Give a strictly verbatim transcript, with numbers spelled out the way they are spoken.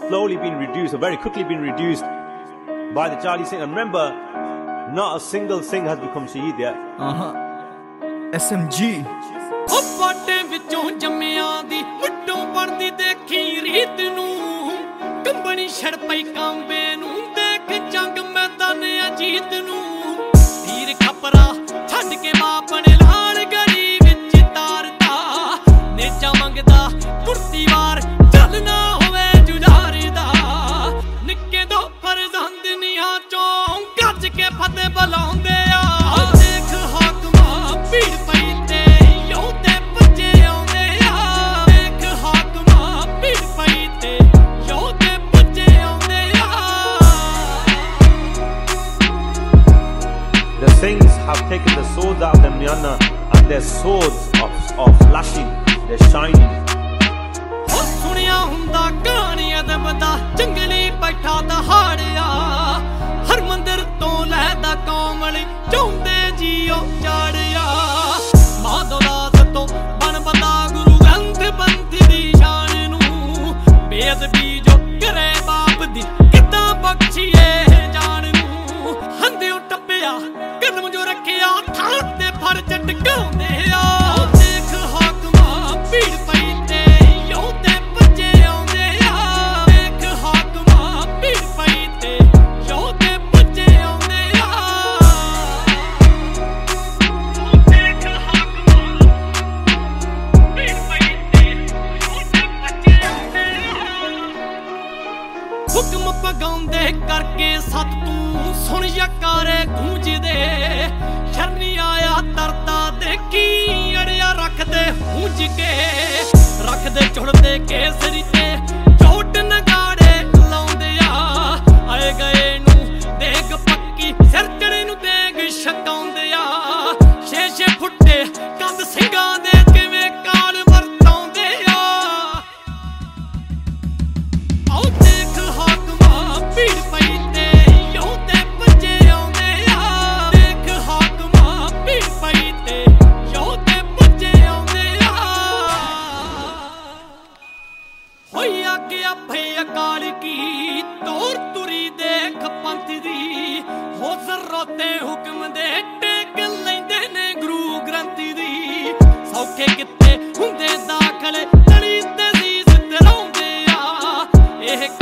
slowly been reduced, or very quickly been reduced by the Charlie Singh. And remember, not a single Singh has become Shaheed yet. Uh-huh. S M G. ਪਾਟੇ ਵਿੱਚੋਂ ਜੰਮਿਆਂ ਦੀ ਮੁੱਢੋਂ ਬਣਦੀ ਦੇਖੀ ਰੀਤ ਨੂੰ ਕੰਬਣੀ ਛੜ ਪਈ ਕਾਂਬੇ ਨੂੰ ਦੇਖ ਜੰਗ ਮੈਦਾਨ ਅਜੀਤ ਨੂੰ ਤੀਰ ਖਪਰਾ ਛੱਡ ਕੇ ਬਾਪ ਨੇ ਲਾਲ ਗੜੀ ਵਿੱਚ ਤਾਰਦਾ ਨੇਜਾ ਮੰਗਦਾ ਕੁਰਤੀ ਵਾਰ ਚੱਲਣਾ ਹੋਵੇ ਜੁਝਾਰਦਾ ਨਿੱਕੇ ਦੋ ਫਰਜ਼ੰਦਨੀਆਂ ਚੋਂ ਗੱਜ ਕੇ ਫਤਿਹ ਬੁਲਾਉਂਦੇ ਆ ਦੇਖ ਹਾਕਮਾਂ ਭੀੜ ਪਈ The Singhs have taken the swords out of the Mianna, and their swords of, of flashing, they're shining. Oh, ਸੁਣਿਆ ਹੁੰਦਾ ਕਹਾਣੀਆਂ ਦਾ ਬੰਦਾ ਜੰਗਲੀ ਬੈਠਾ ਦਹਾੜਿਆ ਹਰ ਮੰਦਰ ਤੋਂ ਲੈਦਾ ਕੌਮਲੀ ਚਾਹੁੰਦੇ ਜੀਓ ਚਾੜਿਆ ਮਾਧੋ ਦਾਸ ਤੋਂ ਬਣ ਬੰਦਾ ਗੁਰੂ ਗ੍ਰੰਥ ਬੰਥ ਦੀ ਸ਼ਾਨ ਨੂੰ ਬੇਅਦਬੀ ਜੋ ਕਰੇ ਬਾਪ ਦੀ ਕਿੱਦਾਂ ਬਖਸ਼ੀਏ ਜਾਣ ਨੂੰ ਹੰਦਿਓ ਟੱਪਿਆ ਕਦਮ ਜੋ ਰੱਖਿਆ ਥਾਂ ਤੇ ਫੜ ਟਟਕਾਉਂਦੇ ਆ ਦੇਖ ਹਾਕਮਾਂ ਭੀੜ ਪਈ ਤੇ ਯੋ ਤੇ ਬੱਚੇ ਆਉਂਦੇ ਆ ਦੇਖ ਹਾਕਮਾਂ ਭੀੜ ਪਈ ਤੇ ਯੋ ਤੇ ਬੱਚੇ ਆਉਂਦੇ ਆ ਦੇਖ ਹਾਕਮਾਂ ਭੀੜ ਪਈ ਤੇ ਯੋ ਤੇ ਬੱਚੇ ਆਉਂਦੇ ਆ ਹੁਕਮ ਪਗਾਉਂਦੇ ਕਰਕੇ ਸਤ ਤੂੰ ਸੁਣ ਯਕਾਰੇ ਗੂੰਜਦੇ ਸ਼ਰਨੀ ਆਇਆ ਤਰਤਾ ਦੇਖੀ ਅੜਿਆ ਰੱਖਦੇ ਹੁੰਜ ਕੇ ਰੱਖਦੇ ਚੁੜਦੇ ਕੇਸਰੀ ਤੇ ਚੋਟ ਨਗਾੜੇ ਲਾਉਂਦੇ ਆ ਆਏ ਗਏ ਨੂੰ ਦੇਗ ਪੱਕੀ ਸਿਰ ਚੜੇ ਨੂੰ ਦੇਗ ਛਕਾਉਂਦੇ ਆ ਛੇ ਛੇ ਫੁੱਟੇ ਕੰਦ ਸਿੰਘਾਂ ਦੇ ਕਿਵੇਂ ਕਾਲ ਵਰਤਾਉਂਦੇ ਆ ਆਓ ਦੇਖ ਹਾਕਮਾਂ ਭੀੜ ਪਈ ਅਕਾਲ ਕੀ ਤੋਰ ਤੁਰੀ ਦੇਖ ਪੰਥ ਦੀ ਹੋ ਜ਼ਰੂਰਤੇ ਹੁਕਮ ਦੇ ਟੇਕ ਲੈਂਦੇ ਨੇ ਗੁਰੂ ਗ੍ਰੰਥ ਦੀ ਸੌਖੇ ਕਿੱਥੇ ਹੁੰਦੇ ਦਾਖਲ ਤਲੀ ਤੇ ਸੀਸ ਧਰਾਉਂਦੇ ਆ ਇਹ